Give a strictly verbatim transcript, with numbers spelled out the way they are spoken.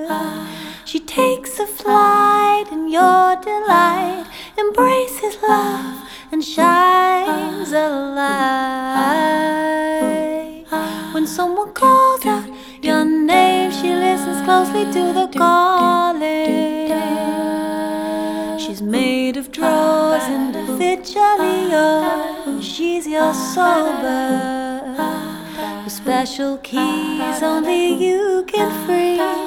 She takes a flight in your delight, embraces love and shines a light. When someone calls out your name, she listens closely to the calling. She's made of drawers, individually yours. She's your soul bird, with special keys only you can free.